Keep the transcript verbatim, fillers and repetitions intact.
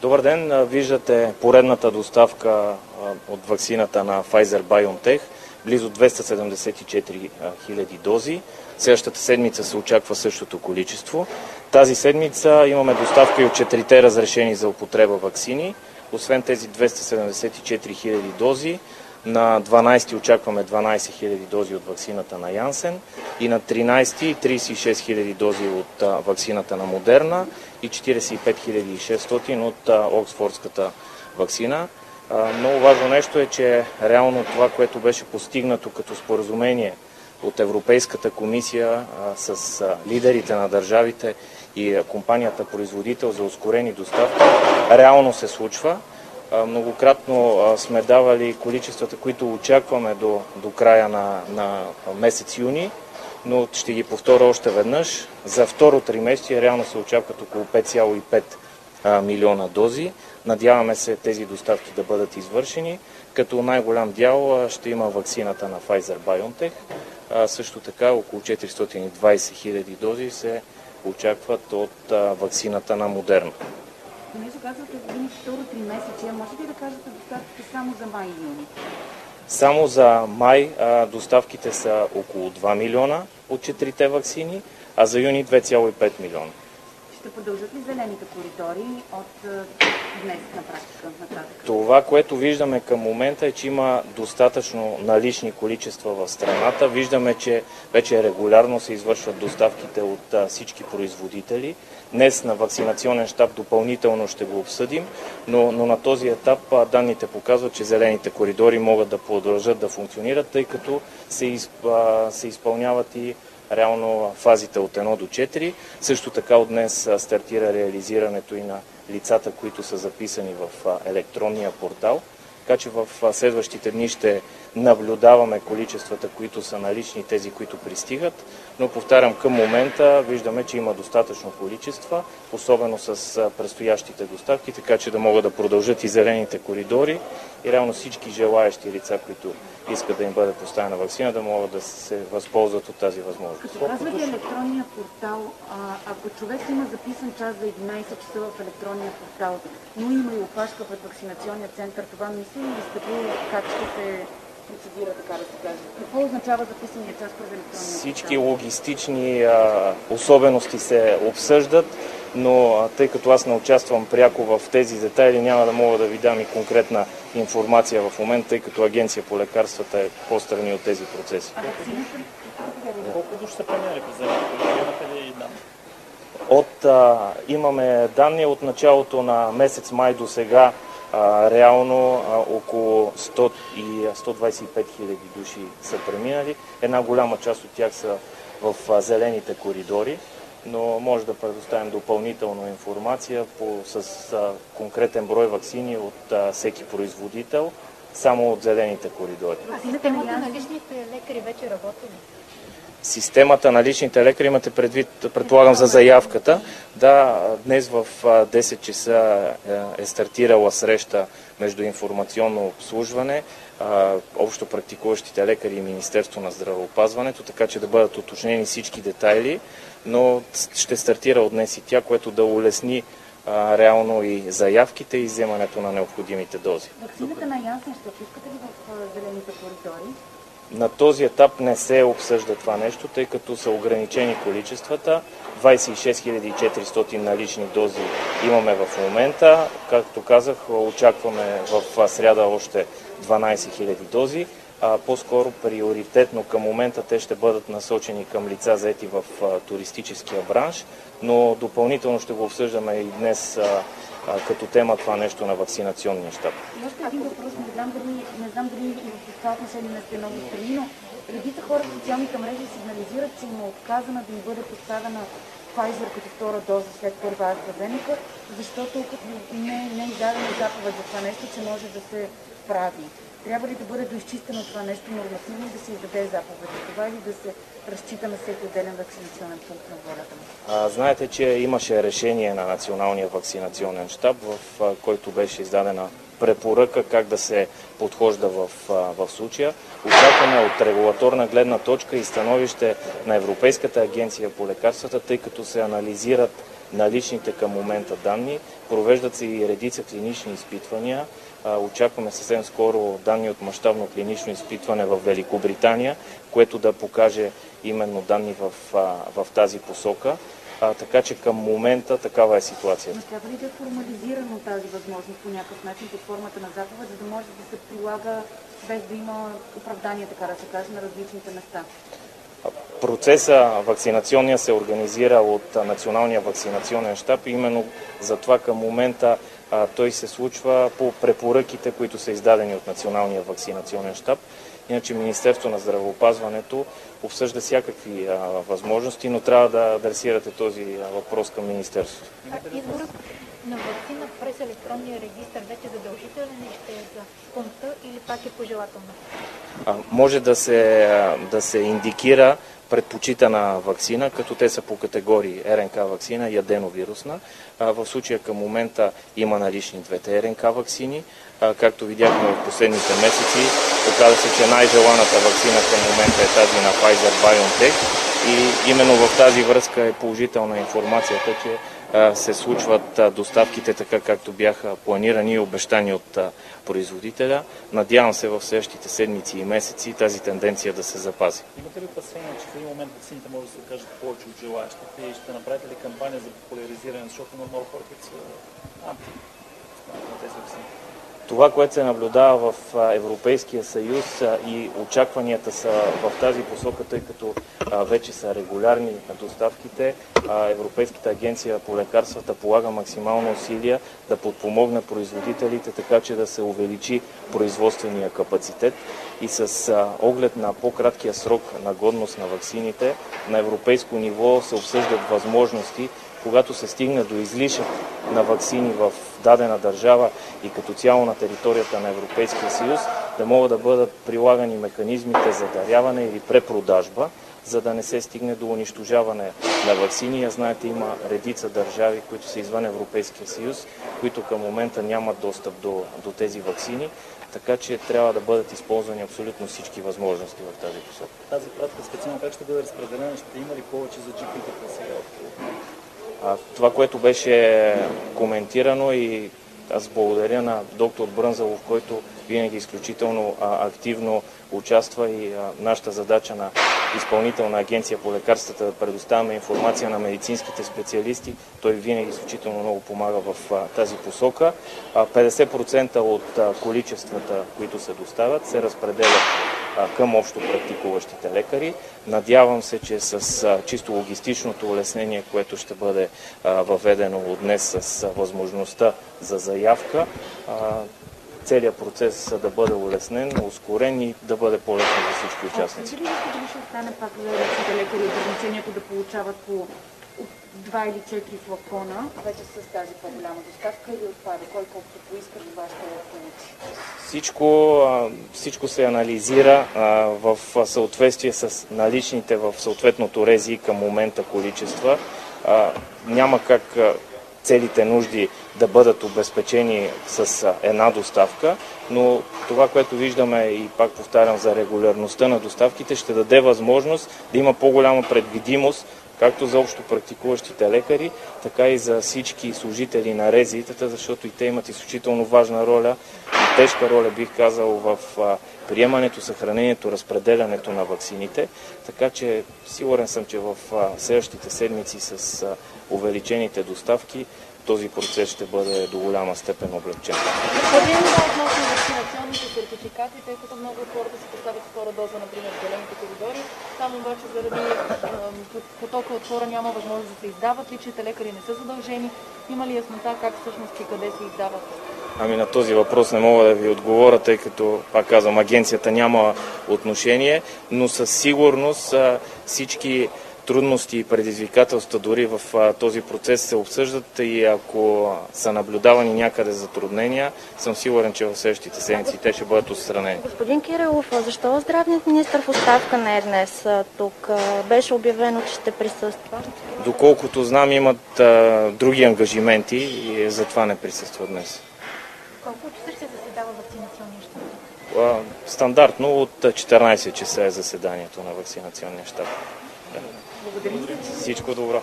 Добър ден, виждате поредната доставка от ваксината на Pfizer-BioNTech, близо двеста седемдесет и четири хиляди дози. Следващата седмица се очаква същото количество. Тази седмица имаме доставка и от четирите разрешени за употреба ваксини. Освен тези двеста седемдесет и четири хиляди дози, на дванадесети очакваме дванадесет хиляди дози от ваксината на Janssen и на тринадесети тридесет и шест хиляди дози от а, ваксината на Moderna и четиридесет и пет хиляди и шестстотин от а, Оксфордската ваксина. А, много важно нещо е, че реално това, което беше постигнато като споразумение от Европейската комисия а, с а, лидерите на държавите и а, компанията производител за ускорени доставки, реално се случва. Многократно сме давали количествата, които очакваме до, до края на, на месец юни, но ще ги повторя още веднъж. За второ тримесечие реално се очакват около пет цяло и пет милиона дози. Надяваме се тези доставки да бъдат извършени, като най-голям дял ще има ваксината на Pfizer-BioNTech. Също така около четиристотин и двадесет хиляди дози се очакват от ваксината на Moderna. Понеже казвате един второ тримесечие, можете ли да кажете доставките само за май и юни? Само за май а, доставките са около два милиона от четирите ваксини, а за юни две цяло и пет милиона. Ще продължат ли зелените коридори от днес на практика нататък? Това, което виждаме към момента е, че има достатъчно налични количества в страната. Виждаме, че вече регулярно се извършват доставките от а, всички производители. Днес на вакцинационен щаб допълнително ще го обсъдим, но, но на този етап а, данните показват, че зелените коридори могат да продължат да функционират, тъй като се, изп, а, се изпълняват и реално фазите от едно до четири. Също така от днес стартира реализирането и на лицата, които са записани в електронния портал. Така че в следващите дни ще наблюдаваме количествата, които са налични, тези, които пристигат. Но повтарям, към момента виждаме, че има достатъчно количества, особено с предстоящите доставки, така че да могат да продължат и зелените коридори и реално всички желаящи лица, които искат да им бъде поставена ваксина, да могат да се възползват от тази възможност. Като казвате електронния портал, а, ако човек има записан час за единадесет часа в електронния портал, но има и опашка пред вакцинационния център, това мисли ли сте как ще се процедира, така да се каже? Какво означава записания час през електронния портал? Всички логистични а, особености се обсъждат, но а, тъй като аз не участвам пряко в тези детайли, няма да мога да ви дам и конкретна информация в момента, тъй като Агенция по лекарствата е по-страни от тези процеси. А вакцината? Колко души са преминали през зелените? Имате ли данни? От, а, имаме данни от началото на месец май до сега. А, реално а, около сто и сто двадесет и пет хиляди души са преминали. Една голяма част от тях са в а, зелените коридори, но може да предоставим допълнителна информация по, с а, конкретен брой ваксини от а, всеки производител, само от зелените коридори. А системата на личните лекари вече работи ли? Системата на личните лекари имате предвид, предполагам, за заявката. Да, днес в десет часа е стартирала среща между информационно обслужване, общо практикуващите лекари и Министерство на здравеопазването, така че да бъдат уточнени всички детайли, но ще стартира от днес и тя, което да улесни реално и заявките и вземането на необходимите дози. Ваксината на Janssen ще пускате ли в зелените коридори? На този етап не се обсъжда това нещо, тъй като са ограничени количествата. двадесет и шест хиляди и четиристотин налични дози имаме в момента. Както казах, очакваме в сряда още дванадесет хиляди дози. А по-скоро приоритетно към момента те ще бъдат насочени към лица заети в туристическия бранш, но допълнително ще го обсъждаме и днес като тема това нещо на вакцинационния щаб. Още един въпрос, не знам дали, не знам дали и в това отношение не сте много страни, но редица хора в социалните мрежи сигнализират, че им е отказана да им бъде поставена Pfizer като втора доза след първа AstraZeneca, защото не, не е издадена заповед за това нещо, че може да се прави. Трябва ли да бъде доизчистено това нещо нормативно и да се издаде заповед за това или да се разчита на всеки отделен вакцинационен пункт на волята му? А, знаете, че имаше решение на Националния вакцинационен щаб, в а, който беше издадена препоръка как да се подхожда в, а, в случая. Очакваме от регулаторна гледна точка и становище на Европейската агенция по лекарствата, тъй като се анализират наличните към момента данни. Провеждат се и редица клинични изпитвания. Очакваме съвсем скоро данни от мащабно клинично изпитване в Великобритания, което да покаже именно данни в, в тази посока. А, така че към момента такава е ситуацията. Но трябва ли да е формализирано тази възможност по някакъв начин под формата на заповед, за да може да се прилага без да има оправдание, така да се каже, на различните места? Процеса вакцинационния се организира от Националния вакцинационен щаб и именно за това към момента а, той се случва по препоръките, които са издадени от Националния вакцинационен щаб. Иначе Министерството на здравеопазването обсъжда всякакви а, възможности, но трябва да адресирате този въпрос към Министерството. Изборът на вакцина през електронния регистр вече задължителен ли ще е за пункта или пак е пожелателно? А, може да се, да се индикира предпочитана вакцина, като те са по категории РНК вакцина и аденовирусна. В случая към момента има налични двете РНК вакцини. Както видяхме в последните месеци, оказа се, че най-желаната вакцина към момента е тази на Pfizer-BioNTech и именно в тази връзка е положителна информацията, че се случват доставките така, както бяха планирани и обещани от производителя. Надявам се в следващите седмици и месеци тази тенденция да се запази. Имате ли опасения, че в един момент ваксините може да се окажат повече от желаящите и ще направите ли кампания за популяризиране, защото има много хора, които са анти на тези ваксини? Това, което се наблюдава в Европейския съюз и очакванията са в тази посока, тъй като вече са регулярни доставките, Европейската агенция по лекарствата полага максимално усилия да подпомогне производителите, така че да се увеличи производствения капацитет и с оглед на по-краткия срок на годност на ваксините, на европейско ниво се обсъждат възможности, когато се стигне до излишък на ваксини в дадена държава и като цяло на територията на Европейския съюз, да могат да бъдат прилагани механизмите за даряване или препродажба, за да не се стигне до унищожаване на ваксини. Знаете, има редица държави, които са извън Европейския съюз, които към момента нямат достъп до, до тези ваксини, така че трябва да бъдат използвани абсолютно всички възможности в тази посока. Тази пратка специално как ще бъде разпределена? Ще има ли повече за джипите сега? Това, което беше коментирано и аз благодаря на доктор Брънзалов, който винаги изключително а, активно участва и а, нашата задача на Изпълнителна агенция по лекарствата да предоставяме информация на медицинските специалисти. Той винаги изключително много помага в а, тази посока. А, петдесет процента от а, количествата, които се доставят, се разпределят към общо практикуващите лекари. Надявам се, че с а, чисто логистичното улеснение, което ще бъде а, въведено от днес с а, възможността за заявка, а, целият процес да бъде улеснен, ускорен и да бъде по-лесно за всички участници. Дали ще остане пак за лечните лекари ограничението да получават по два или четири флакона, вече с тази по-голяма доставка или отпада? Кой колкото поиска, това ще получи? Всичко, всичко се анализира в съответствие с наличните в съответното РЕЗИ към момента количества. Няма как целите нужди да бъдат обезпечени с една доставка, но това, което виждаме и пак повтарям за регулярността на доставките, ще даде възможност да има по-голяма предвидимост както за общо практикуващите лекари, така и за всички служители на РЕЗИ-тата, защото и те имат изключително важна роля, и тежка роля, бих казал, в приемането, съхранението, разпределянето на ваксините. Така че сигурен съм, че в следващите седмици с увеличените доставки този процес ще бъде до голяма степен облегчен. Господин, относно вакцинационните сертификати, тъй като много от хората се поставят втора доза, например, в зелените коридори, там обаче заради потока от хора няма възможност да се издават, личните лекари не са задължени. Има ли яснота как всъщност и къде се издават? Ами на този въпрос не мога да ви отговоря, тъй като, пак казвам, агенцията няма отношение, но със сигурност всички трудности и предизвикателства дори в а, този процес се обсъждат и ако са наблюдавани някъде затруднения, съм сигурен, че в следващите седмици те ще бъдат отстранени. Господин Кирилов, защо здравният министър в оставка не е днес тук? Беше обявено, че ще присъства. Доколкото знам, имат а, други ангажименти и затова не присъства днес. Колко часа ще заседава вакцинационния щаб? Стандартно от четиринайсет часа е заседанието на вакцинационния щаб. Благодаря. Всичко добро.